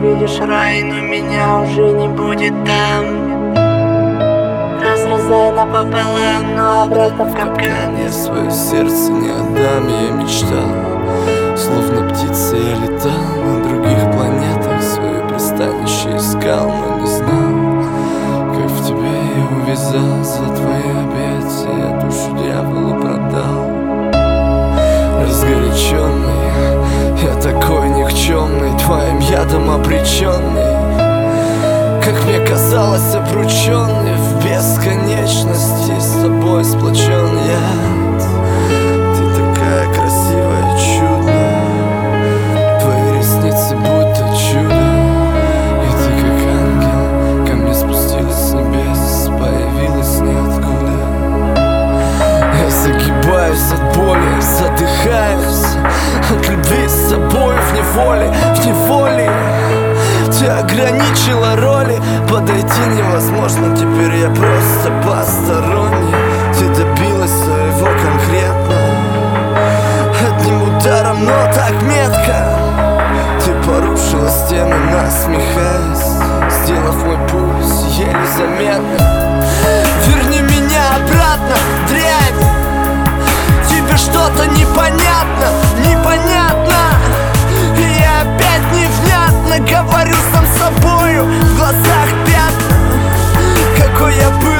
увидишь рай, но меня уже не будет там. Разрезай напополам, но обратно в капкан. Я свое сердце не отдам, я мечтал. Словно птица я летал на других планетах, свое пристанище искал, но не знал, как в тебе я увязался. Твои объятия я душу дьяволу продал. Разгоряченный, я такой никчемный, твоим ядом обреченный, как мне казалось, обрученный в бесконечности, с тобой сплочен я. Ты такая красивая, чудная, твои ресницы будто чудо, и ты как ангел ко мне спустилась с небес, появилась ниоткуда. Я загибаюсь от боли, задыхаюсь от любви с собой в неволе, в неволе. Ты ограничила роли, подойти невозможно, теперь я просто посторонний. Ты добилась своего конкретно, одним ударом, но так метко. Ты порушила стены, насмехаясь, сделав мой пульс еле заметно. Верни меня обратно, дрянь, тебе что-то непонятно, непонятно. И я опять невнятно говорю сам с собою, в глазах пятна, какой я был.